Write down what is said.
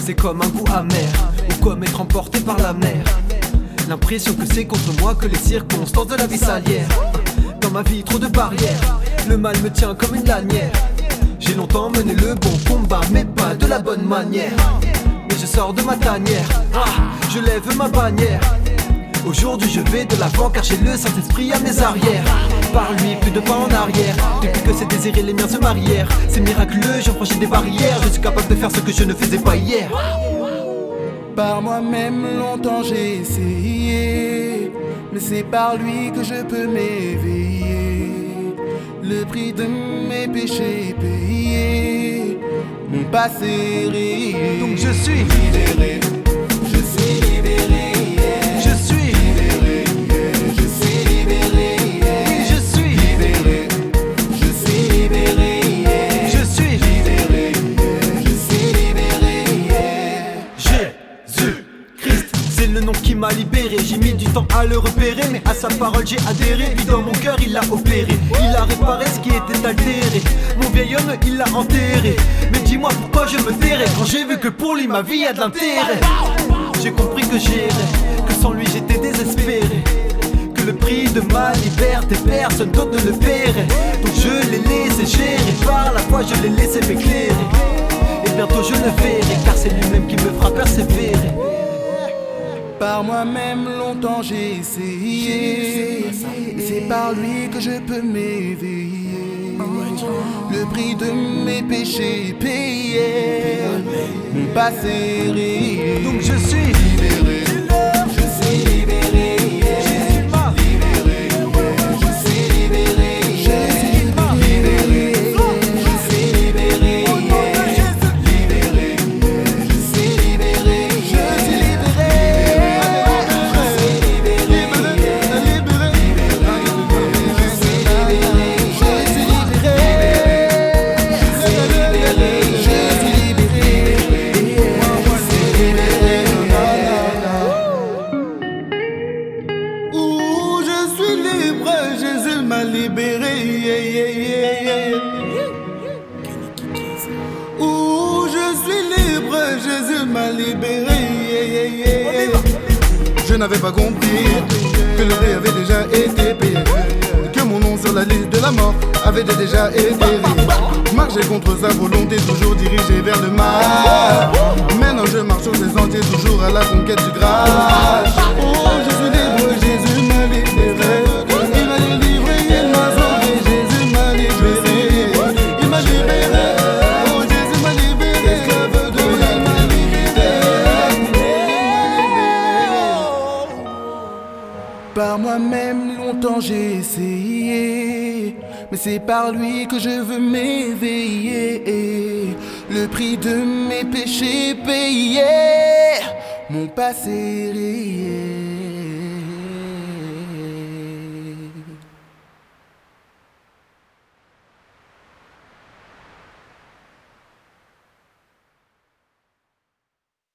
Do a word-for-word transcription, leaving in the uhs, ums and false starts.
c'est comme un goût amer, ou comme être emporté par la mer. L'impression que c'est contre moi que les circonstances de la vie s'allièrent. Dans ma vie trop de barrières, le mal me tient comme une lanière. J'ai longtemps mené le bon combat, mais pas de la bonne manière. Mais je sors de ma tanière, ah, je lève ma bannière. Aujourd'hui je vais de l'avant car j'ai le Saint-Esprit à mes arrières. Par lui plus de pas en arrière. Depuis que ces désirs et les miens se marièrent, c'est miraculeux, je franchis des barrières. Je suis capable de faire ce que je ne faisais pas hier. Par moi-même longtemps j'ai essayé, mais c'est par lui que je peux m'éveiller. Le prix de mes péchés payé, mon passé rayé. Donc je suis libéré, je suis libéré. Je suis libéré, je suis libéré. Je suis libéré, je suis libéré. Je suis libéré, je suis libéré. Jésus-Christ, c'est le nom qui m'a libéré. J'ai mis du temps à le repérer, mais à sa parole j'ai adhéré. Lui dans mon cœur il a opéré, il a réparé ce qui était altéré. Mon vieil homme il l'a enterré. Mais dis-moi pourquoi je me tairais quand j'ai vu que pour lui ma vie a de l'intérêt. J'ai compris que j'irais, que sans lui j'étais désespéré, que le prix de ma liberté personne d'autre ne le paierait. Donc je l'ai laissé gérer, par la foi je l'ai laissé m'éclairer. Et bientôt je le verrai, car c'est lui-même qui me fera persévérer. Par moi-même longtemps j'ai essayé, et c'est par lui que je peux m'éveiller. Le prix de mes péchés payé, mon passé rayé. Donc je suis libéré, je suis libéré. Jésus m'a libéré, je suis libéré. Jésus m'a libéré, je suis libéré. Au nom de Jésus. Libéré, je suis libéré. Je suis libéré. Jésus m'a libéré, yeah, yeah, yeah, yeah. Ouh, je suis libre, Jésus m'a libéré, yeah, yeah, yeah, yeah. Je n'avais pas compris que le prix avait déjà été payé, que mon nom sur la liste de la mort avait déjà été rayé. Marcher contre sa volonté, toujours dirigé vers le mal. Maintenant je marche sur ses sentiers, toujours à la conquête du Graal. Oh, je suis libre, Jésus m'a libéré. Il m'a délivré, il m'a sauvé, Jésus m'a libéré. Il m'a libéré, oh Jésus m'a libéré. Esclave de il m'a libéré. Par moi-même longtemps j'ai essayé, mais c'est par lui que je veux m'éveiller. Le prix de mes péchés payé, mon passé rayé.